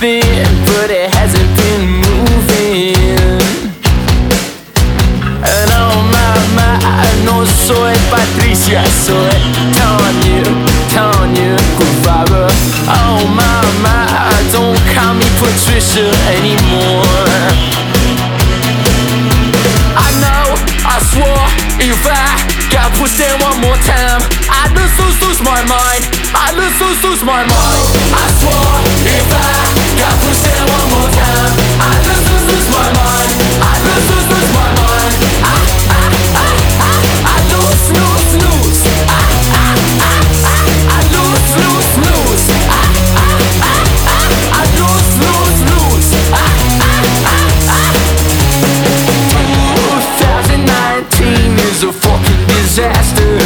something, but it hasn't been moving. And no soy Patricia, soy Tanya Guevara. Oh my, don't call me Patricia anymore. I know, I swore, if I got pushed in one more time, I'd lose my mind. I'd lose my mind. I swore, if I got pushed in one more time, I'd lose my mind. I'd lose my mind. I lose. I lose. I lose. 2019 is a fucking disaster.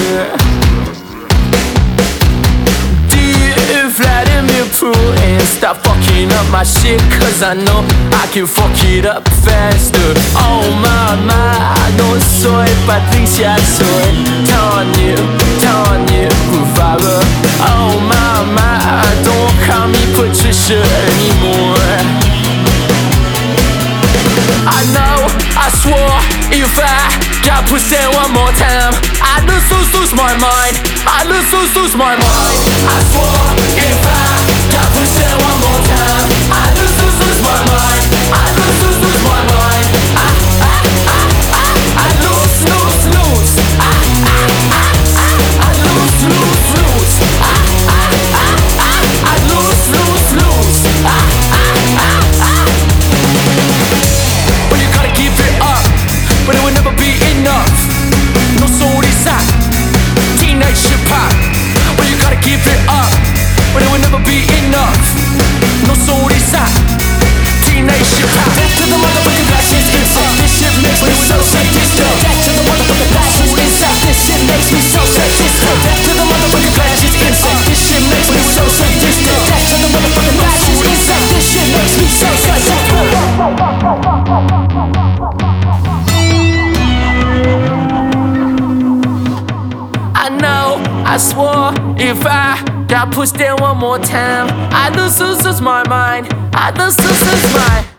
Dear Vladimir Putin, stop fucking up my shit, cause I know I can fuck it up faster. Oh my, no soy Patricia, soy Tanya Guevara. Oh my, don't call me Patricia anymore. I know, I swore, if I got pushed in one more time, I'd lose my mind. I'd lose my mind. I swore, if I got pushed in one more time, I'd lose my mind. I'd lose my mind. I lose. I lose. I lose. Well, you gotta keep it up, but it will never be enough. No sorisa, teenage hip hop. Well, you gotta keep it up, but it will never be enough. No sorisa, teenage hip hop. Back to the motherfucking passion inside. This shit makes me so sadistic. Back to the motherfucking passion inside. This shit makes me so sadistic. Back to the motherfucking passion inside. This shit makes me so sadistic. Back to the motherfucking passion inside. This shit makes me so sadistic. I know, I swore, if I got pushed in one more time, I'd lose my mind. I'd lose my